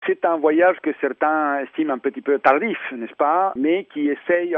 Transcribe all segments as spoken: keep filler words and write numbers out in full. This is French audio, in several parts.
C'est un voyage que certains estiment un petit peu tardif, n'est-ce pas, mais qui essaye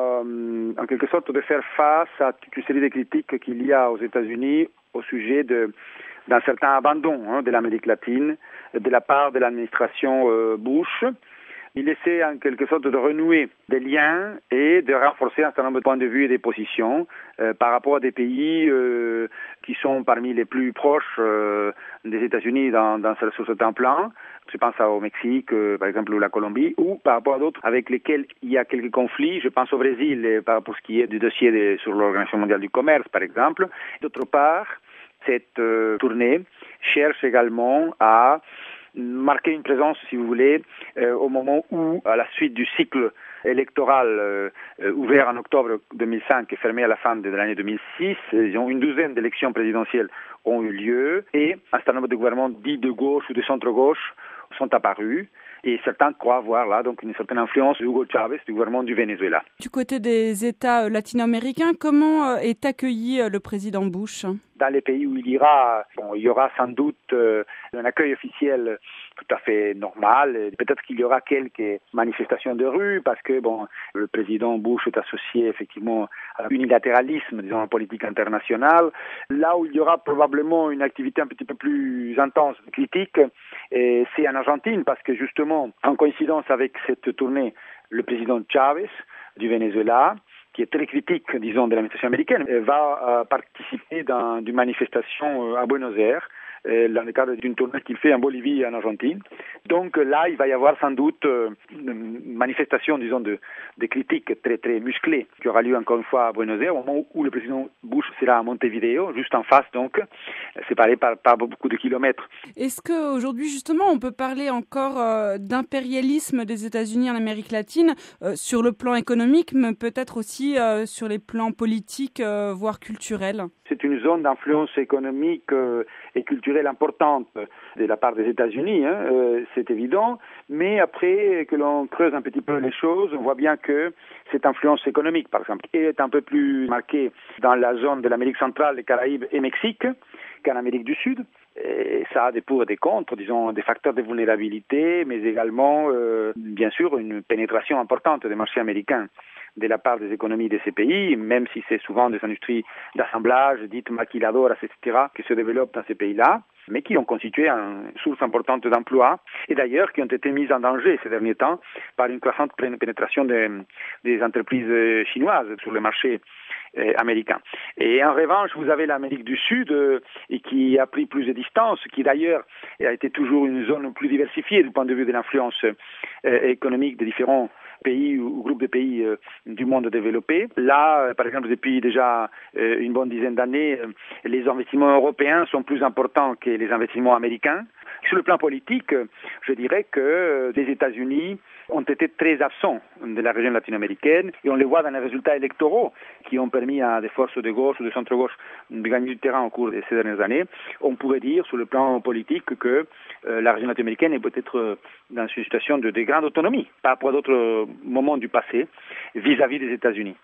euh, en quelque sorte de faire face à toute une série de critiques qu'il y a aux États-Unis au sujet de, d'un certain abandon hein, de l'Amérique latine de la part de l'administration euh, Bush. Il essaie en quelque sorte de renouer des liens et de renforcer un certain nombre de points de vue et des positions euh, par rapport à des pays euh, qui sont parmi les plus proches euh, des États-Unis dans, dans, sur certains plans. Je pense au Mexique, euh, par exemple, ou la Colombie, ou par rapport à d'autres avec lesquels il y a quelques conflits. Je pense au Brésil, et par, pour ce qui est du dossier de, sur l'Organisation mondiale du commerce, par exemple. D'autre part, cette euh, tournée cherche également à marquer une présence, si vous voulez, euh, au moment où, à la suite du cycle électoral euh, euh, ouvert en octobre deux mille cinq et fermé à la fin de l'année deux mille six, disons, une douzaine d'élections présidentielles ont eu lieu et un certain nombre de gouvernements dits de gauche ou de centre-gauche sont apparus. Et certains croient voir là donc une certaine influence de Hugo Chavez, du gouvernement du Venezuela. Du côté des États latino-américains, comment est accueilli le président Bush ? Dans les pays où il ira, bon, il y aura sans doute euh, un accueil officiel tout à fait normal. Peut-être qu'il y aura quelques manifestations de rue parce que bon, le président Bush est associé effectivement à l'unilatéralisme, disons, en politique internationale. Là où il y aura probablement une activité un petit peu plus intense, critique, et c'est en Argentine parce que justement, en coïncidence avec cette tournée, le président Chavez du Venezuela, qui est très critique, disons, de l'administration américaine, va euh, participer dans une manifestation euh, à Buenos Aires, euh, dans le cadre d'une tournée qu'il fait en Bolivie et en Argentine. Donc là, il va y avoir sans doute euh, une manifestation, disons, de, de critiques très très musclée qui aura lieu encore une fois à Buenos Aires, au moment où le président Bush sera à Montevideo, juste en face, donc, séparé par, par beaucoup de kilomètres. Est-ce qu'aujourd'hui, justement, on peut parler encore euh, d'impérialisme des États-Unis en Amérique latine euh, sur le plan économique, mais peut-être aussi euh, sur les plans politiques, euh, voire culturels ? C'est une zone d'influence économique euh, et culturelle importante de la part des États-Unis, hein, euh, c'est évident, mais après que l'on creuse un petit peu les choses, on voit bien que cette influence économique, par exemple, est un peu plus marquée dans la zone de l'Amérique centrale, les Caraïbes et Mexique qu'en Amérique du Sud. Et ça a des pour et des contre, disons, des facteurs de vulnérabilité, mais également, euh, bien sûr, une pénétration importante des marchés américains de la part des économies de ces pays, même si c'est souvent des industries d'assemblage, dites maquiladoras, et cetera, qui se développent dans ces pays-là, mais qui ont constitué une source importante d'emplois, et d'ailleurs qui ont été mises en danger ces derniers temps par une croissante pénétration des, des entreprises chinoises sur le marché euh, américain. Et en revanche, vous avez l'Amérique du Sud, euh, et qui a pris plus de distance, qui d'ailleurs a été toujours une zone plus diversifiée du point de vue de l'influence euh, économique des différents pays ou groupes de pays euh, du monde développé. Là, euh, par exemple, depuis déjà euh, une bonne dizaine d'années, euh, les investissements européens sont plus importants que les investissements américains. Sur le plan politique, euh, je dirais que euh, les États-Unis ont été très absents de la région latino-américaine et on les voit dans les résultats électoraux qui ont permis à des forces de gauche ou de centre-gauche de gagner du terrain au cours de ces dernières années. On pourrait dire sur le plan politique que euh, la région latino-américaine est peut-être euh, dans une situation de, de grande autonomie par rapport à d'autres moments du passé vis-à-vis des États-Unis.